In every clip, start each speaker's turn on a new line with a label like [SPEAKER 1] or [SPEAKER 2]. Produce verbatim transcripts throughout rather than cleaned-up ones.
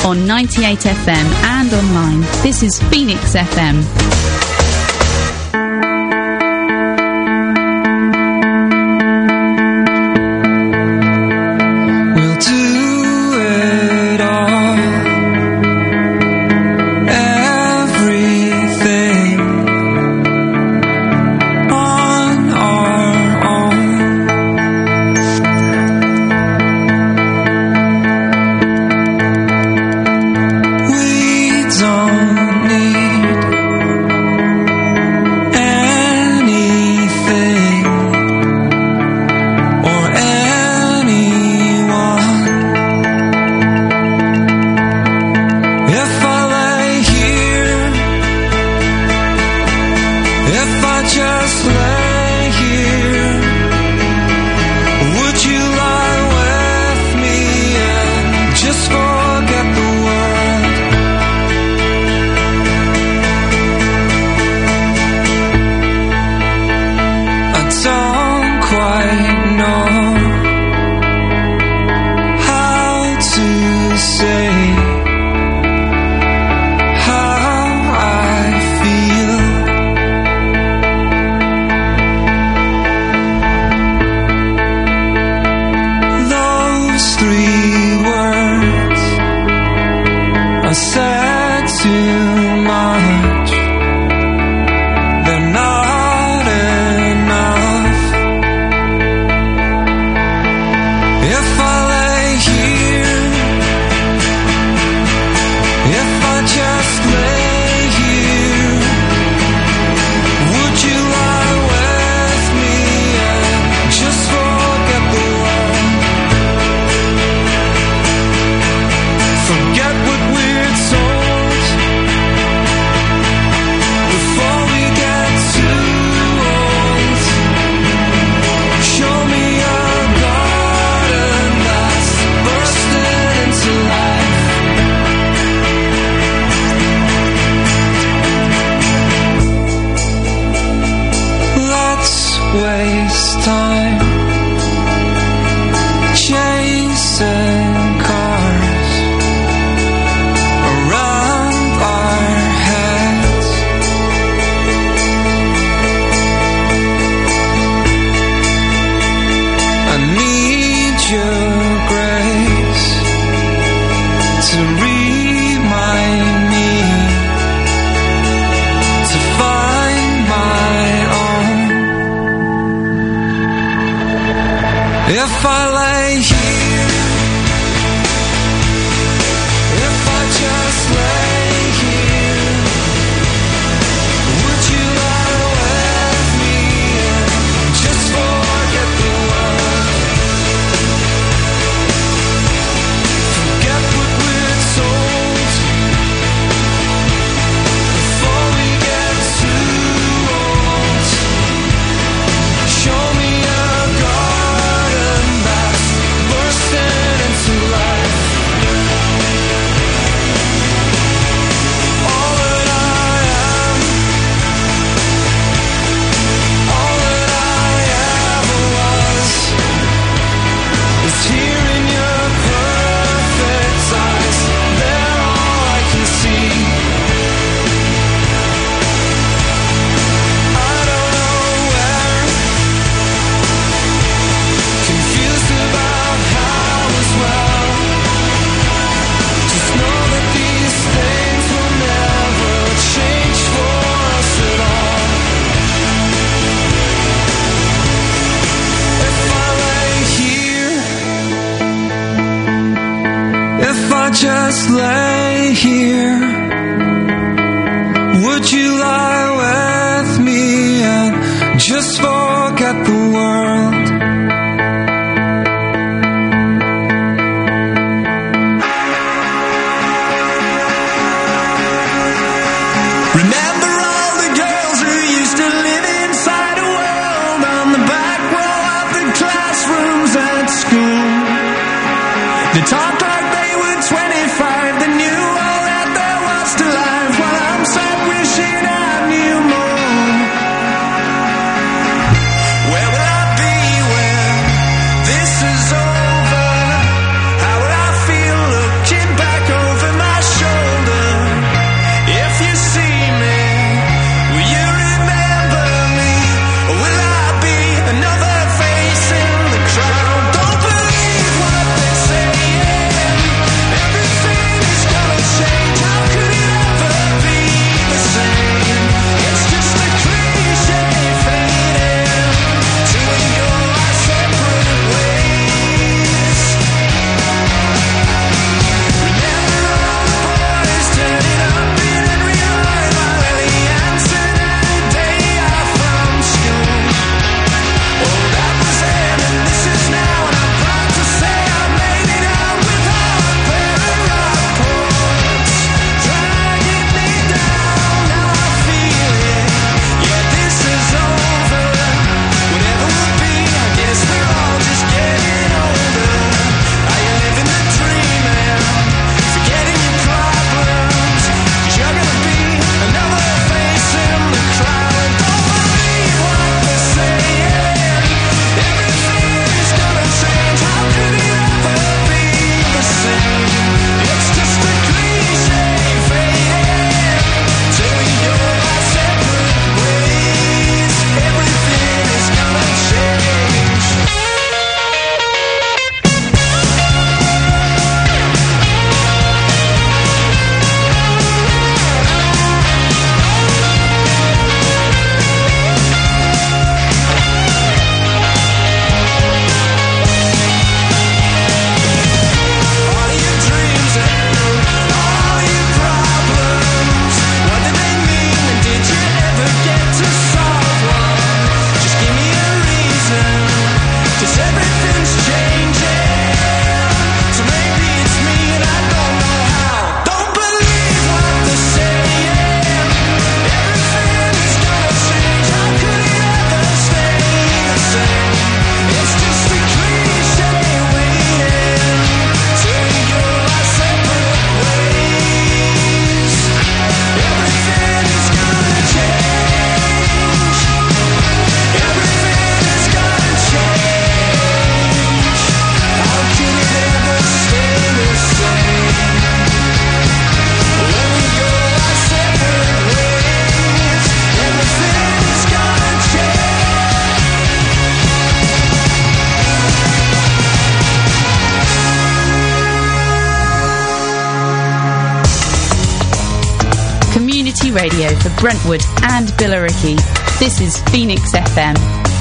[SPEAKER 1] on ninety-eight F M and online. This is Phoenix F M.
[SPEAKER 2] Just lay here. Would you lie with me and just forget the world? Remember all the girls who used to live inside a world on the back row of the classrooms at school? They talked like they were twenty-five, they knew all that there was
[SPEAKER 1] community radio for Brentwood and Billericay. This is Phoenix F M.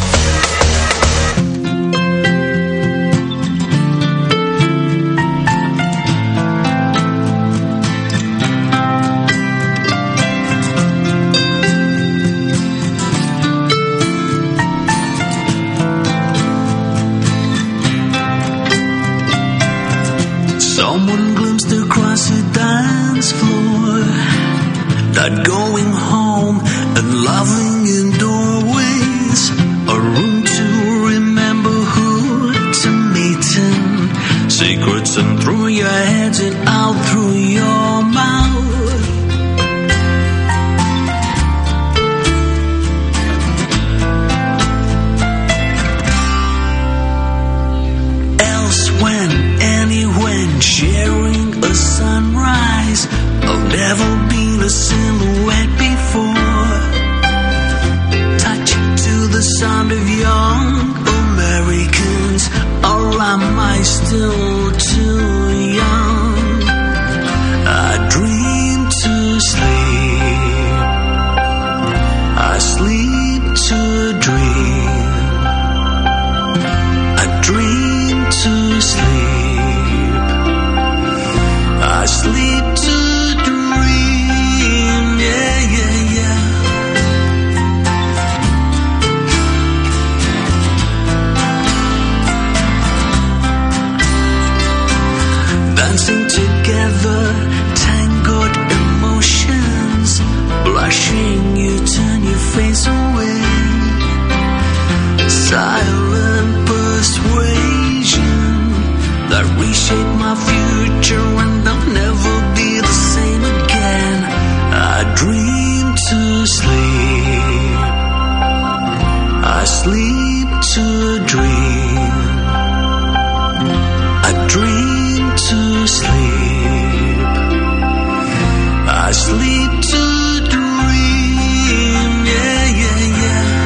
[SPEAKER 2] Someone glimpsed across the dance floor, not going home and loving in doorways, a room to remember who to meet in, secrets and through your heads and out through your mouth. Elsewhere, anywhere, sharing a sunrise, I've never been a silhouette before. Touch to the sound of young Americans, or am I still too young? I dream to sleep, I sleep to dream, I dream to sleep, I sleep to dream, yeah, yeah, yeah. Dancing together, tangled emotions, blushing, you turn your face away. Silent persuasion that reshaped my future, and I'll never be the same again. I dream to sleep, I sleep to dream, I dream to sleep, I sleep to dream, yeah, yeah, yeah.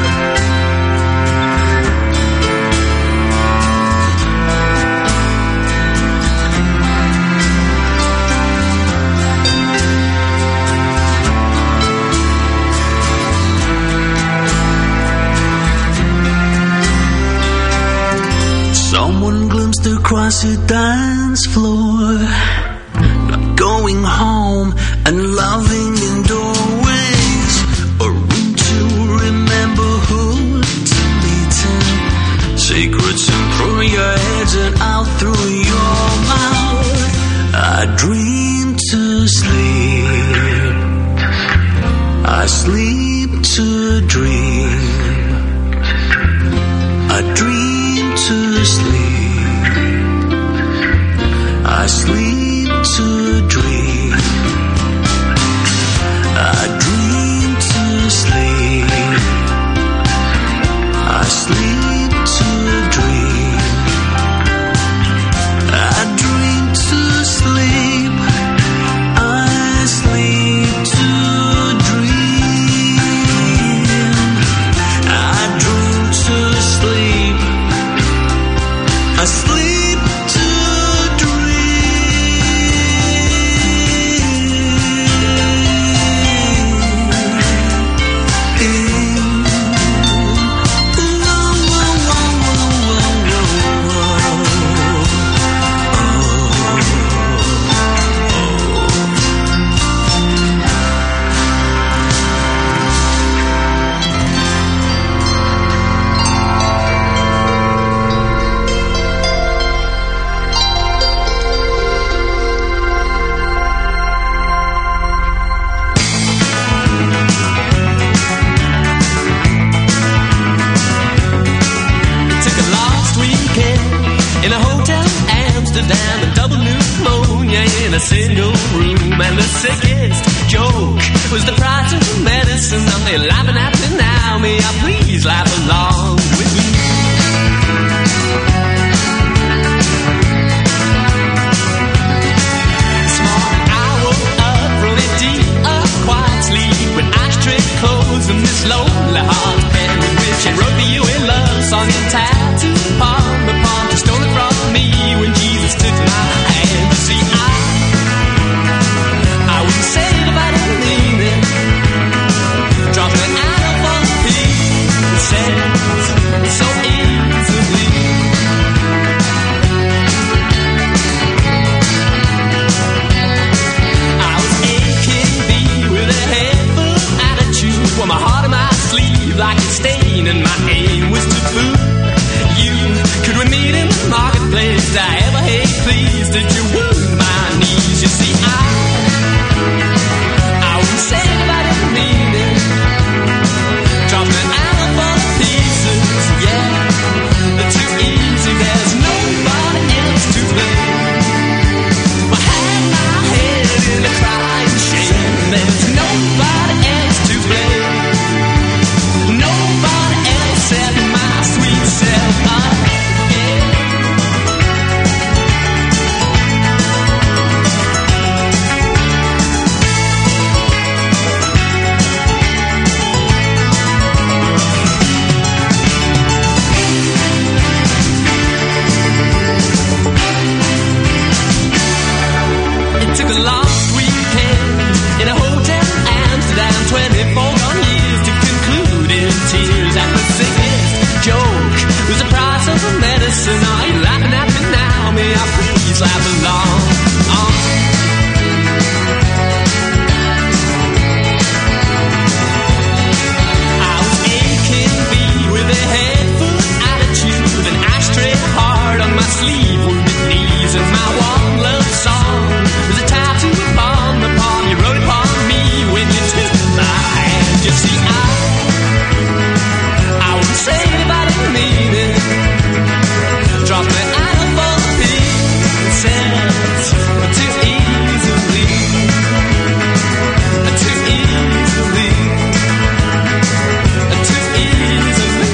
[SPEAKER 2] Someone glimpsed across the dance floor, not going home and loving in doorways, a room to remember who to meet in, secrets and through your heads and out through your mouth. I dream to sleep, I sleep to dream, I dream to sleep, I sleep to dream, I dream to sleep, I sleep to dream, I dream to sleep, I sleep to dream, I dream to sleep, I sleep to dream.
[SPEAKER 3] In a single room, and the sickest joke was the price of the medicine. I'm there laughing at me now. May I please laugh along with me? This morning I woke up from a deep, a quiet sleep with ashtray clothes and this lonely heart pen with which I wrote the you in love song in tattooed palm upon to stole it from me when Jesus took my hand. See, I I wouldn't say it if I didn't mean it. I belong. Oh. I was A K B with a head full of attitude, an ashtray heart on my sleeve, wounded knees, and my one love song. There's a tattoo upon my palm, you wrote upon me when you took my hand. You see, I, I wouldn't say it if I didn't mean it. Drop my eye for the pieces too easily, too easily, too easily.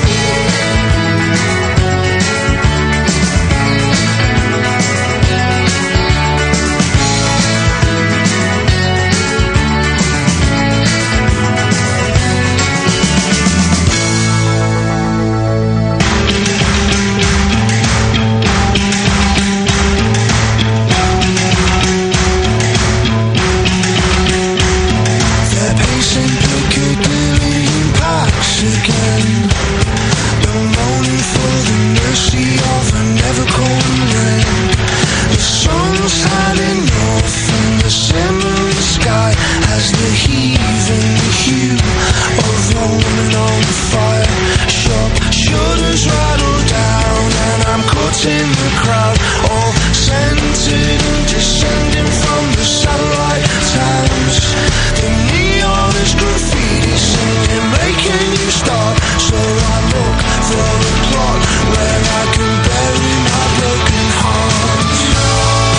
[SPEAKER 2] They're pacing Piccadilly in packs again. They're moaning for the mercy of a never-coming rain. The sun's hiding off in the cinnamon sky as the heaving hue of Roman on fire. Shop shutters rattle down and I'm caught in the crowd, all centered and descending from the satellite towns. The neon is graffiti singing, making you stop. So I look for a plot where I can bury my broken heart. No,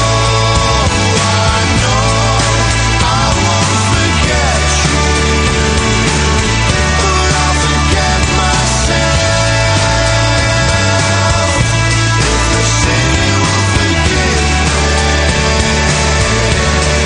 [SPEAKER 2] I know I won't forget you, but I'll forget myself if the city will forgive me.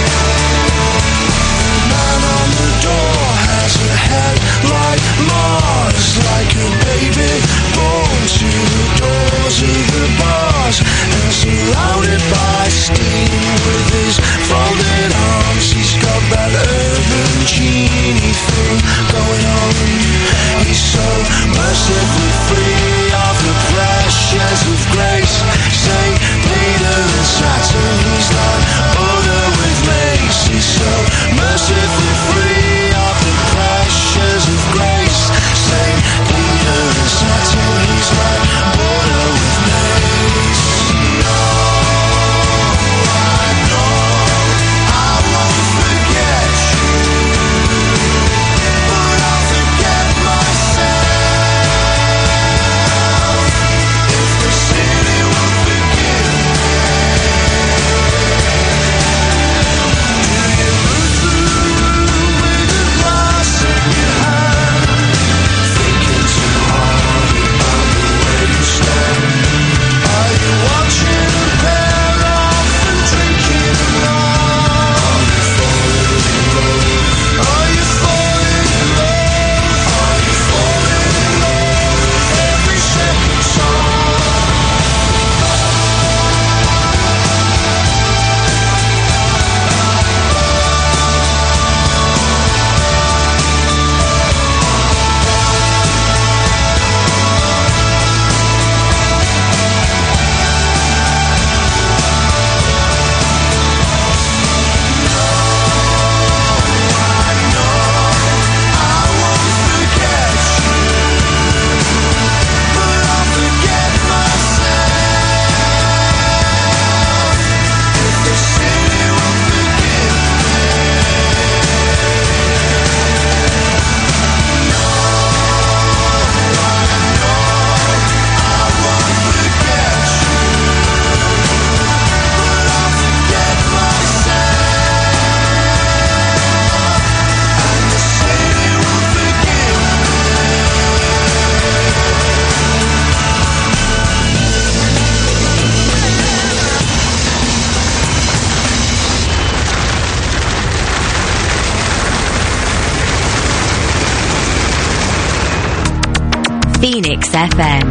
[SPEAKER 2] The man on the door has a head like Mars, like a baby born to the doors of the bars, and surrounded by steam with his folded arms. He's got that urban genie thing going on. He's so mercifully free of the pressures of grace. Saint Peter and Saturn, he's like Buddha with mace. He's so mercifully free of the pressures of grace. Saint Peter and Saturn, he's like Buddha with mace. No, I know I won't forget you, but I'll forget myself if the city will forgive me. Do you move through with a glass in your hand, thinking too hard about the way you stand? Are you watching a pair off and drinking along? Are you falling in love? Are you falling in love with every second song?
[SPEAKER 4] Phoenix F M.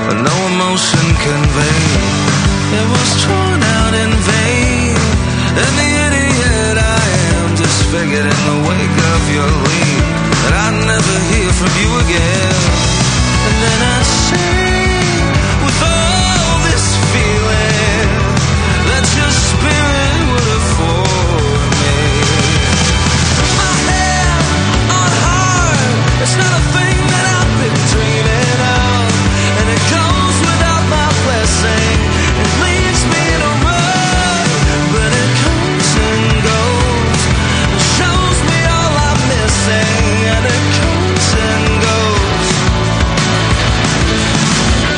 [SPEAKER 2] no emotion conveyed. It was drawn out in vain, and the idiot I am just figured in the wake of your leave that I'd never hear from you again. And then I say, with all this feeling, that your spirit would afford me. My head on heart, it's not a thing that I've been dreaming of, and it goes without my blessing. It leaves me in a rut, but it comes and goes, and shows me all I'm missing, and it comes and goes.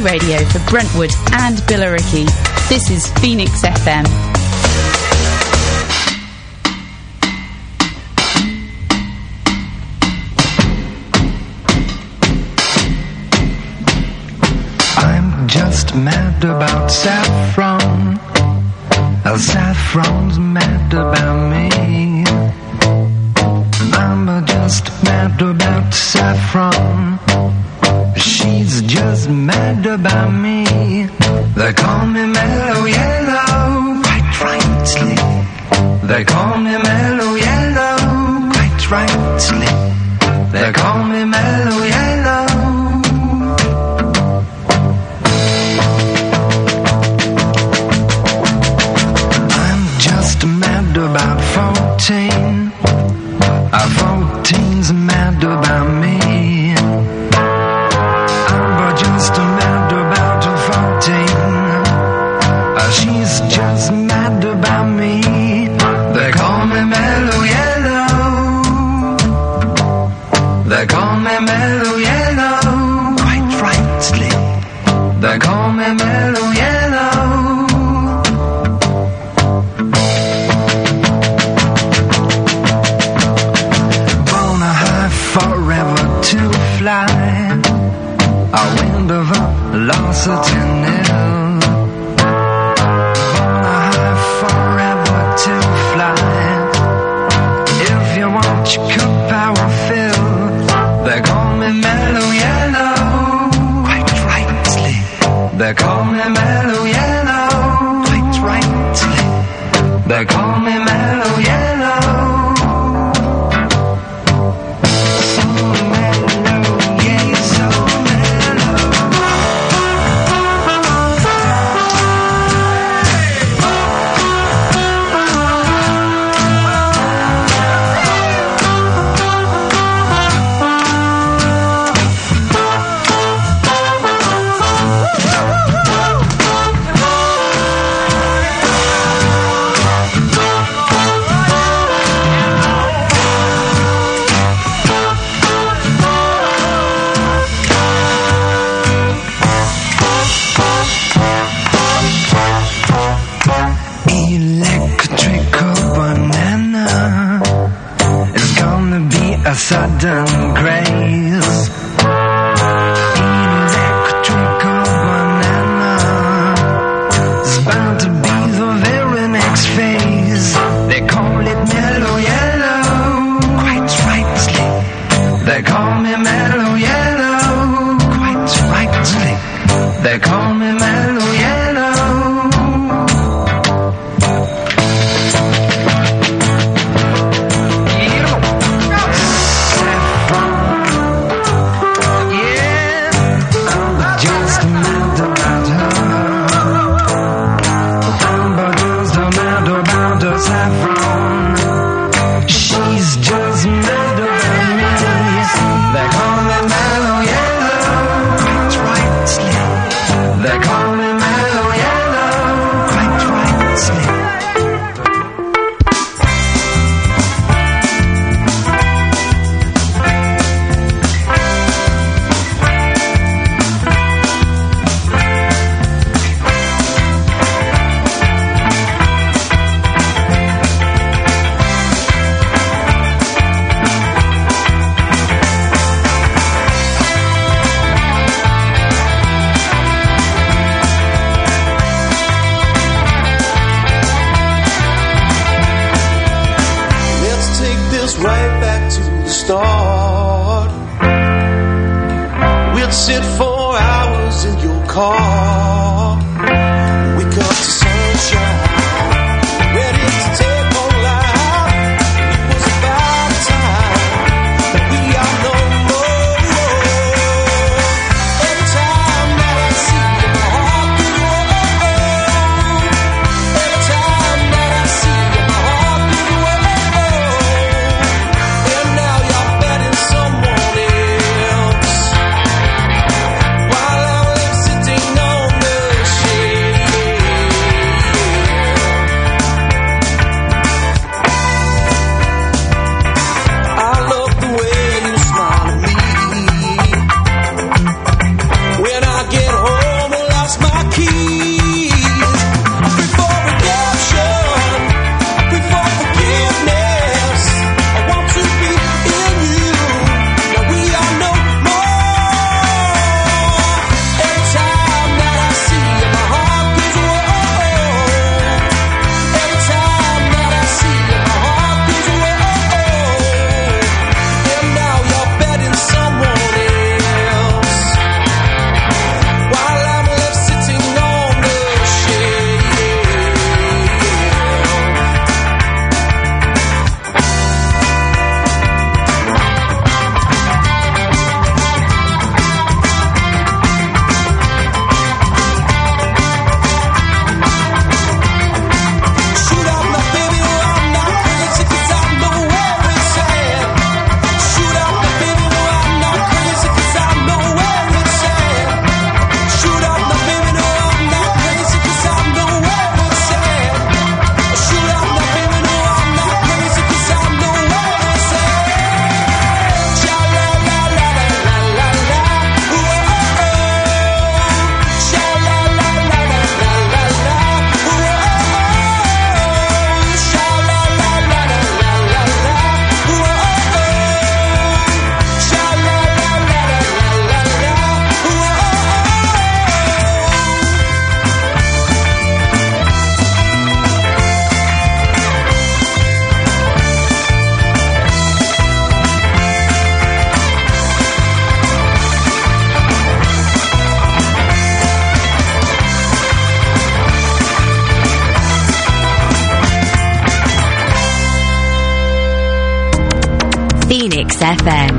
[SPEAKER 1] radio for Brentwood and Billericay. This is Phoenix F M.
[SPEAKER 5] I'm just mad about saffron. Saffron's mad about me. I'm just mad about saffron. She's just mad about me. They call me Mellow Yellow, quite rightly. They call me Mellow Yellow, quite rightly. They call me Mellow Yellow. I'm just mad about fourteen. Uh, fourteen's mad about me. I'm just mad about fourteen. Uh, she's just mad about me. They call me Mellow Yellow. They call me Mellow Yellow, quite rightly. They call me Mellow Yellow. Forever to fly, a wind of velocity nil. Born high forever to fly. If you want your cup power fill, they call me Mellow Yellow, quite rightly. They call me Mellow Yellow, quite rightly. They call me Mellow Yellow. A sudden grace, electrical banana is bound to be the very next phase. They call it Mellow Yellow, quite rightly. They call me Mellow Yellow, quite rightly. They call me Mellow Yellow.
[SPEAKER 6] Someone else, while I was sitting on
[SPEAKER 4] Phoenix F M.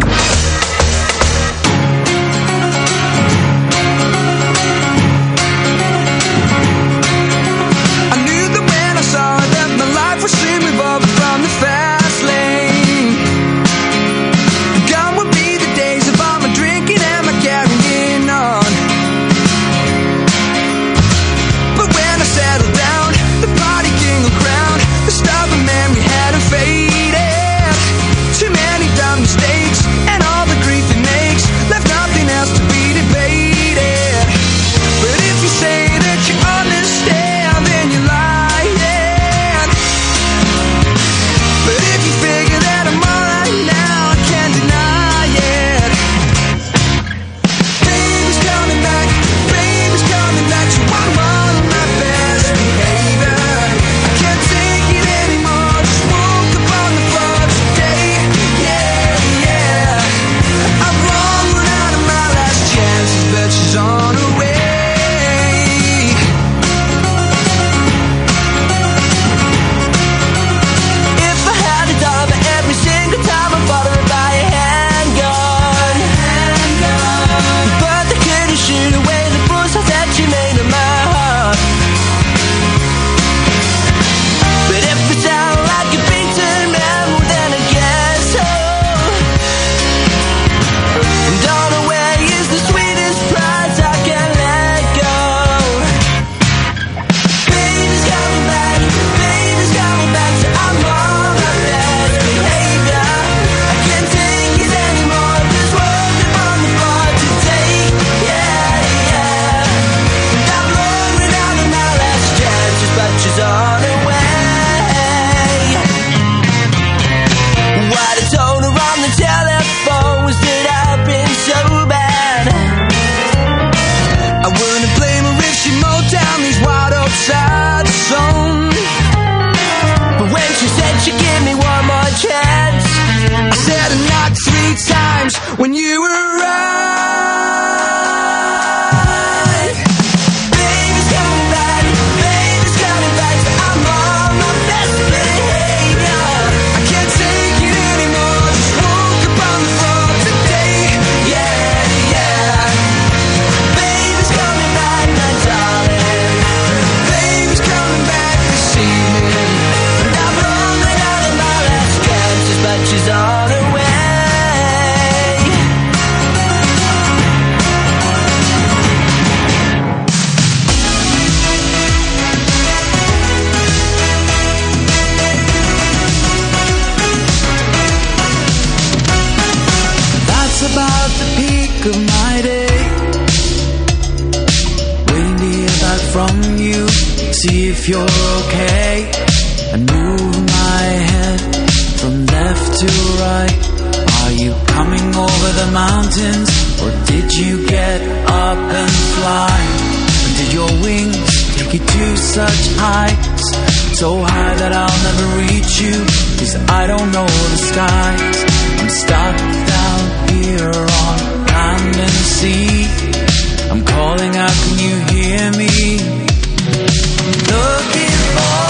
[SPEAKER 5] When you were right, baby's coming back, baby's coming back, so I'm on my best behavior. I can't take it anymore, just woke up on the floor today, yeah, yeah. Baby's coming back, my darling, baby's coming back this evening. And I've run out of my last chances, but she's on her way.
[SPEAKER 2] About the peak of my day, waiting to hear back from you, see if you're okay. I move my head from left to right. Are you coming over the mountains, or did you get up and fly? Or did your wings take you to such heights, so high that I'll never reach you? 'Cause I don't know the skies. I'm stuck down here on land and sea. I'm calling out, can you hear me? Looking for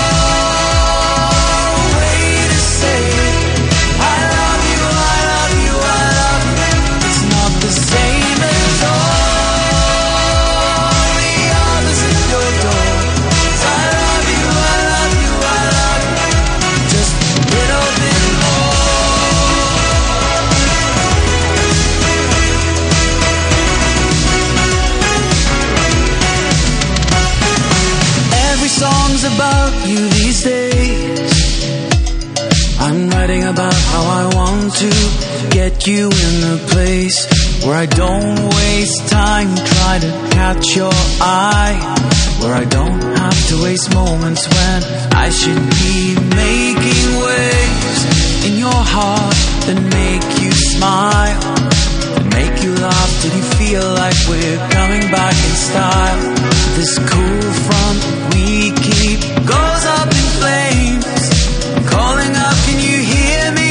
[SPEAKER 2] a way to say I love you, I love you, I love you. It's not the same as all the others at your door. I love you, I love you, I love you. Just a little bit more. Songs about you these days. I'm writing about how I want to get you in a place where I don't waste time trying to catch your eye, where I don't have to waste moments when I should be making waves in your heart that make you smile, that make you laugh till you feel like we're coming back in style. This cool front we keep goes up in flames. I'm calling up, can you hear me?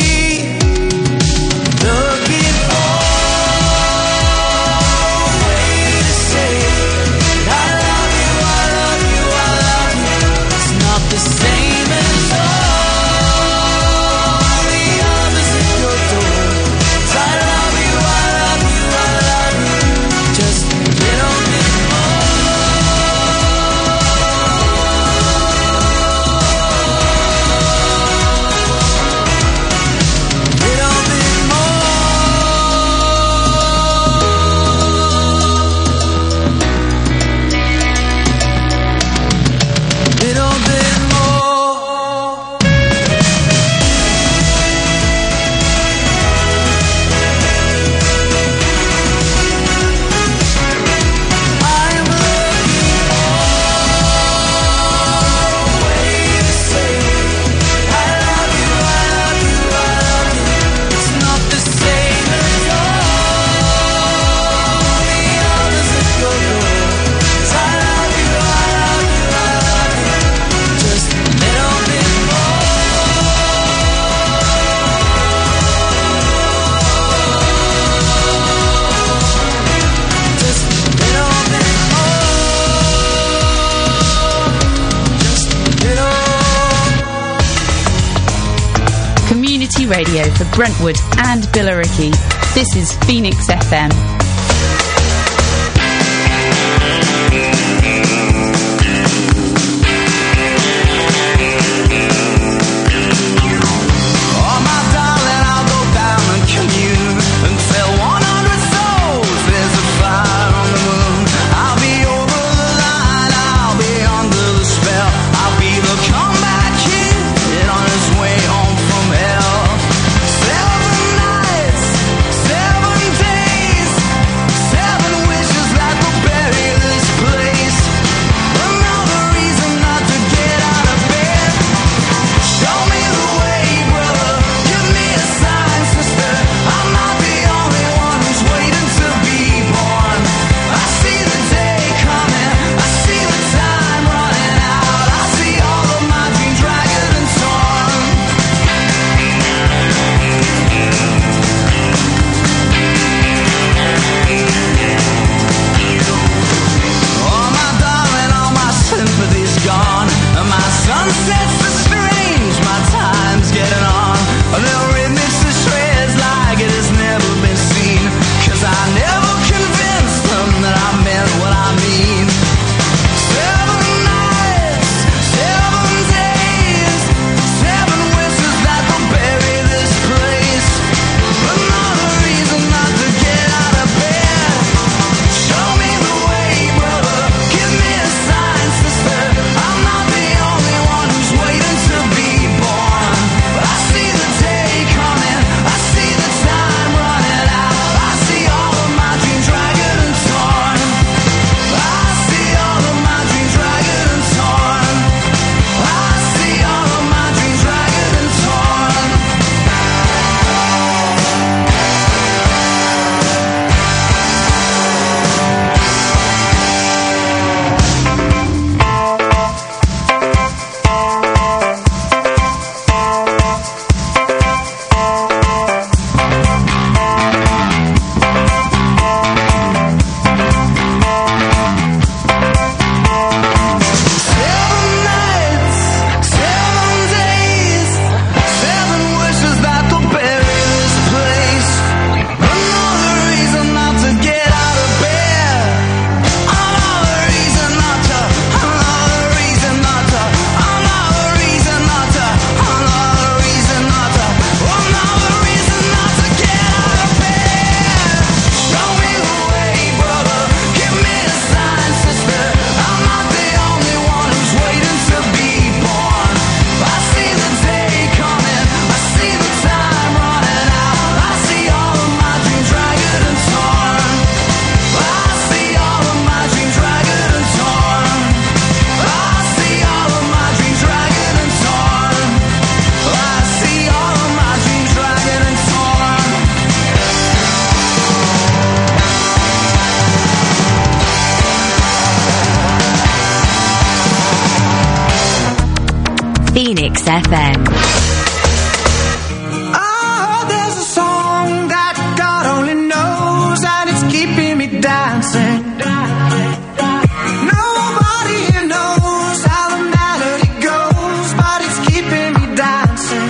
[SPEAKER 2] Looking for a way to say I love you, I love you, I love you. It's not the same as all the others at your
[SPEAKER 1] free radio for Brentwood and Billericay. This is Phoenix F M.
[SPEAKER 4] Phoenix F M.
[SPEAKER 5] Oh, there's a song that God only knows, and it's keeping me dancing. Nobody here knows how the melody goes, but it's keeping me dancing.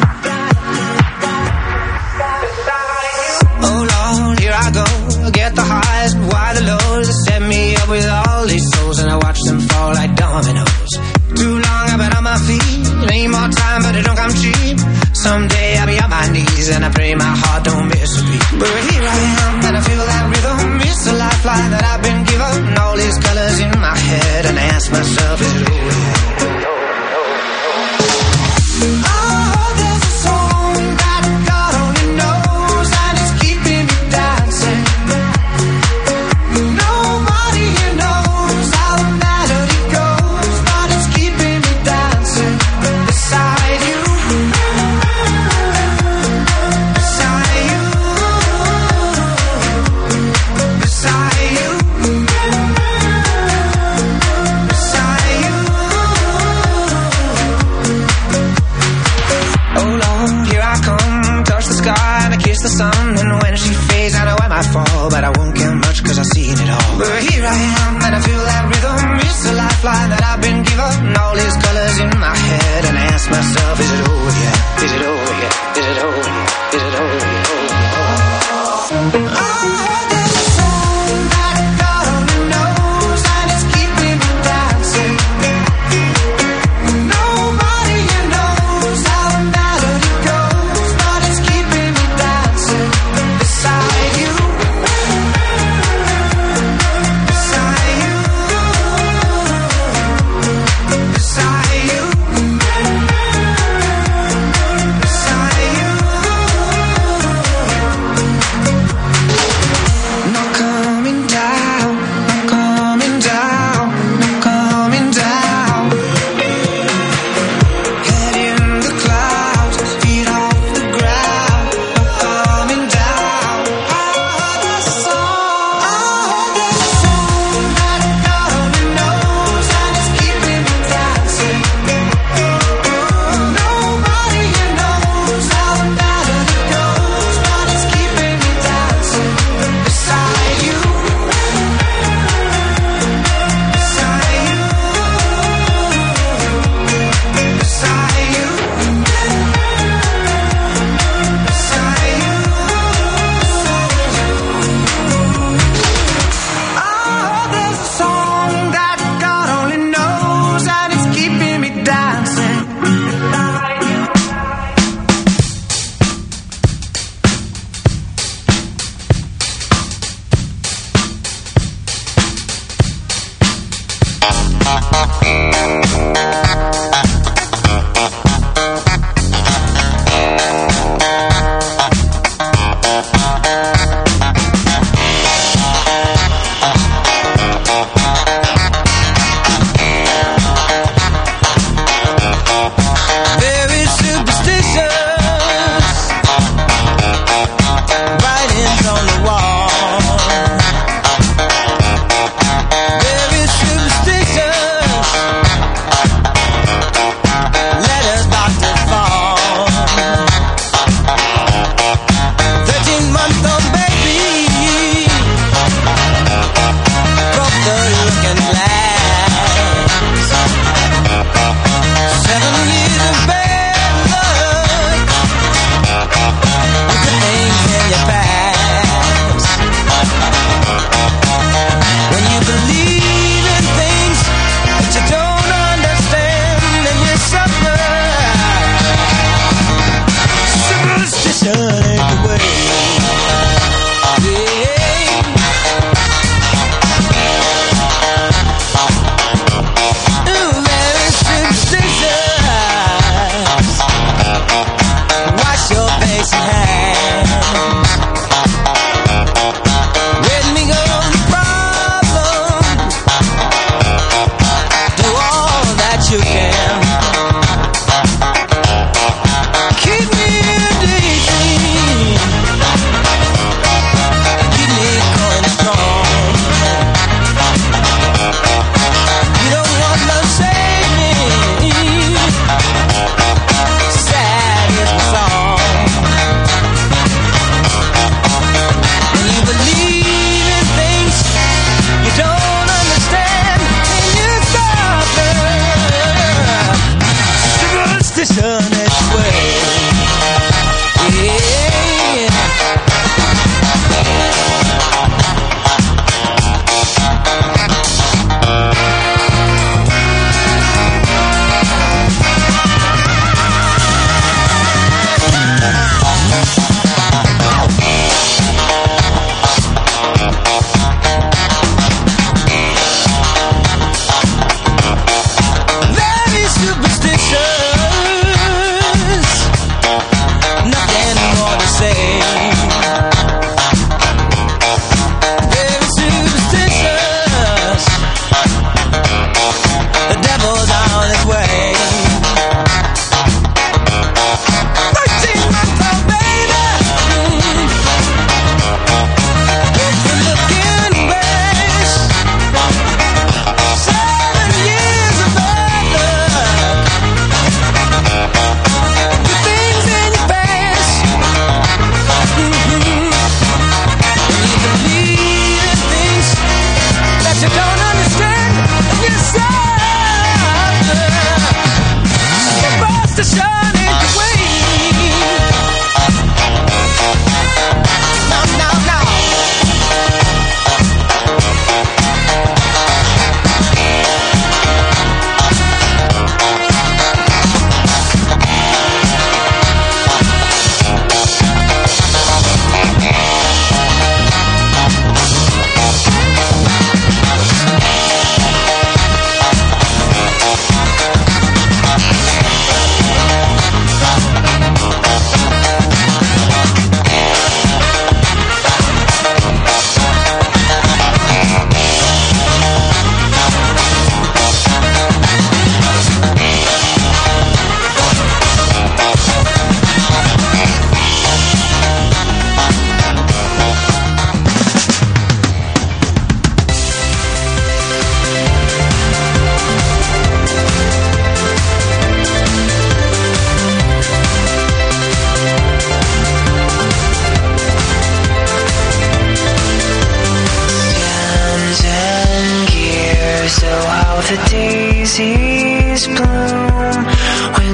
[SPEAKER 5] Oh Lord, here I go, get the highs, but why the lows? They set me up with all these souls, and I watch them fall like dominoes. Too long I've been on my feet. Need more time, but it don't come cheap. Someday I'll be on my knees, and I pray my heart don't miss a beat. But here I am, and I feel that rhythm. It's a lifeline that I've been given. All these colors in my head, and I ask myself, is it over yet? Oh, there's a song that God only knows, and it's keeping me dancing. Nobody here knows how the melody goes, but it's keeping me dancing. Beside you, beside you, beside you, beside you. Oh Lord, here I come, touch the sky and I kiss the sun. And when she fades, I know I might fall, but I won't care much cause I've seen it all. But here I am, and I feel that rhythm. It's a lifeline that I've been given. All these colors in my head, and I ask myself, is it over yet? Is it over yet? Is it over yet? daisies bloom when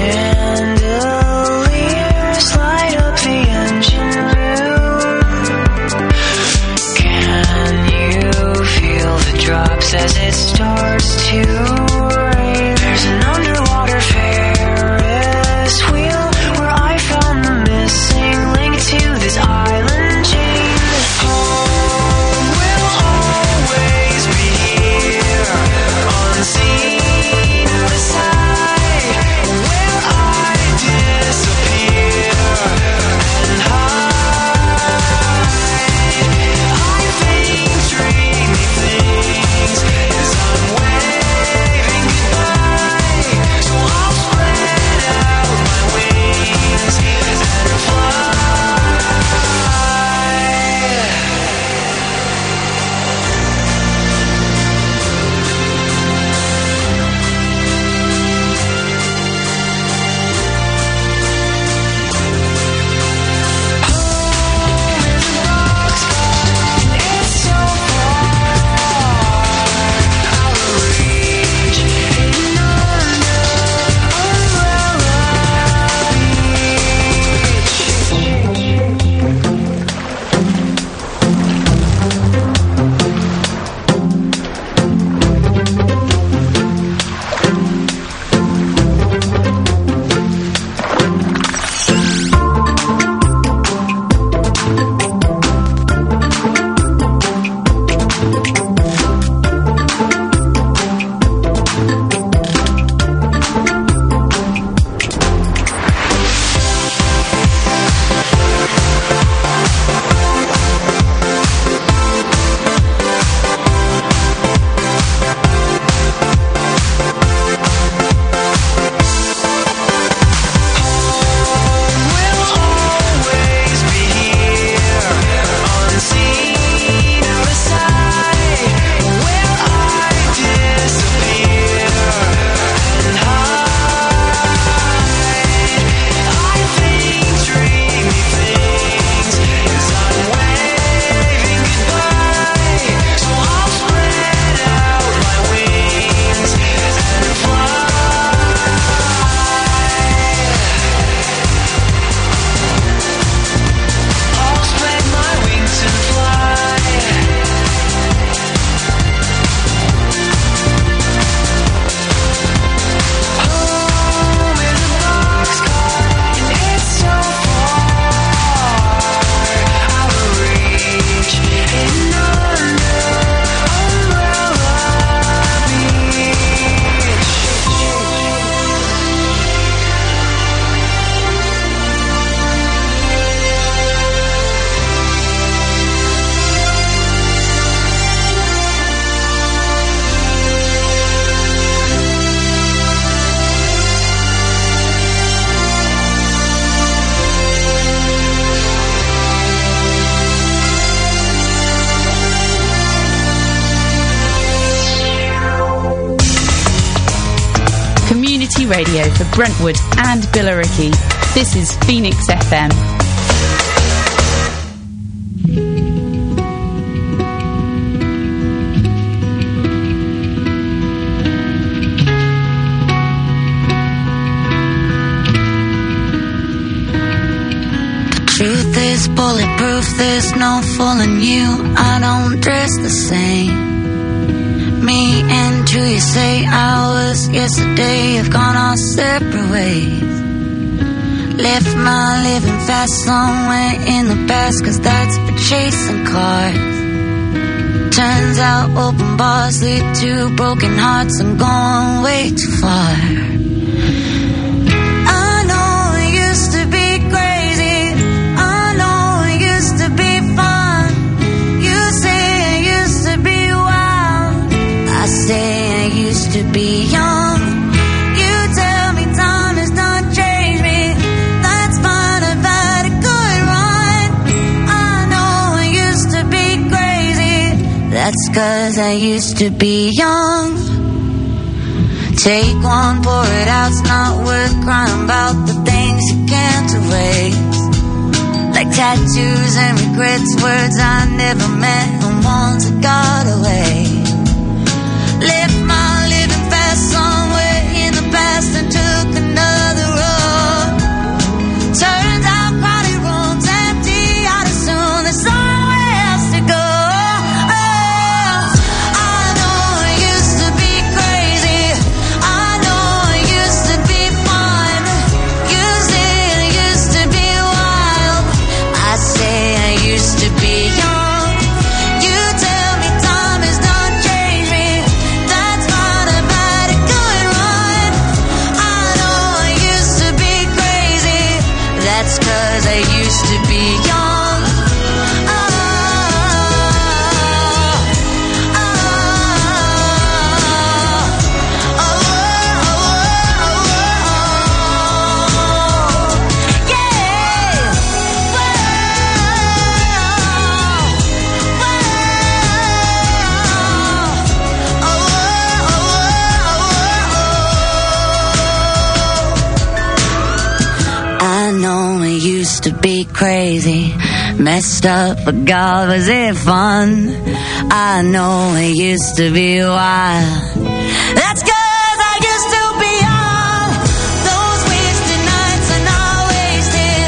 [SPEAKER 5] chandeliers light up the engine room. Can you feel the drops as it starts to rain? There's an underwater Ferris wheel where I found the missing link to this island chain. Home will always be here, unseen beside where I disappear and hide. I think dreamy things as I'm waving goodbye. So I'll spread out my wings and fly. It's so far out of reach, hidden under umbrella will always be here, unseen beside where I disappear and hide. I think dreamy things as I'm waving goodbye. So I'll spread out my wings and fly. I'll spread my wings and fly. Home is a boxcar and it's so far out of reach, hidden under umbrella beach.
[SPEAKER 1] Community radio for Brentwood and Billericay. This is Phoenix F M.
[SPEAKER 6] Truth is bulletproof, there's no fooling you. I don't dress the same. Me and who you say I was yesterday have gone our separate ways. Left my living fast somewhere in the past, cause that's for chasing cars. Turns out open bars lead to broken hearts. I'm going way too far. I know it used to be crazy, I know it used to be fun. You say it used to be wild, I say I used to be young. You tell me time has not changed me, that's fine, I've had a good run. I know I used to be crazy, that's cause I used to be young. Take one, pour it out, it's not worth crying about the things you can't erase. Like tattoos and regrets, words I never meant and ones that got away. Live my living fast be crazy, messed up, but God, was it fun? I know it used to be wild. Let's go!